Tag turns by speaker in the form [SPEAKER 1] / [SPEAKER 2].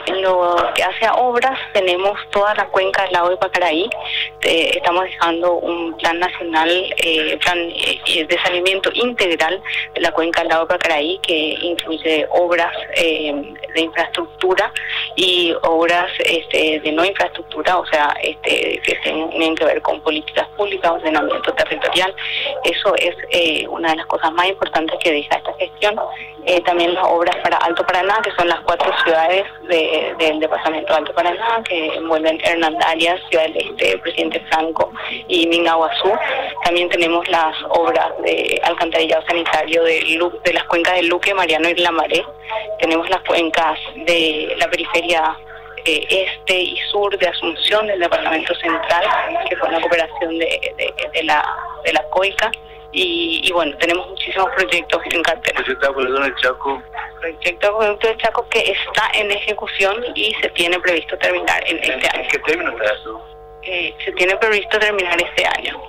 [SPEAKER 1] En lo que hace a obras, tenemos toda la cuenca del lago de Pacaraí. Estamos dejando un plan nacional, plan de saneamiento integral de la cuenca del lago de Pacaraí, que incluye obras de infraestructura y obras de no infraestructura, o sea, que tienen que ver con políticas públicas, ordenamiento territorial. Eso es una de las cosas más importantes que deja esta gestión. También las obras para Alto Paraná, que son las 4 ciudades del departamento de Alto Paraná, que envuelven Hernandarias, Ciudad del Este, Presidente Franco y Mingaguazú. También tenemos las obras de alcantarillado sanitario de las cuencas de Luque, Mariano y Lamaré. Tenemos las cuencas de la periferia este y sur de Asunción del departamento central, que fue una cooperación de la COICA. Y bueno, tenemos muchísimos proyectos en cartera.
[SPEAKER 2] ¿Proyecto de acueducto del Chaco?
[SPEAKER 1] Proyecto de acueducto del Chaco que está en ejecución y se tiene previsto terminar en este año.
[SPEAKER 2] ¿En qué término está eso?
[SPEAKER 1] Se tiene previsto terminar este año.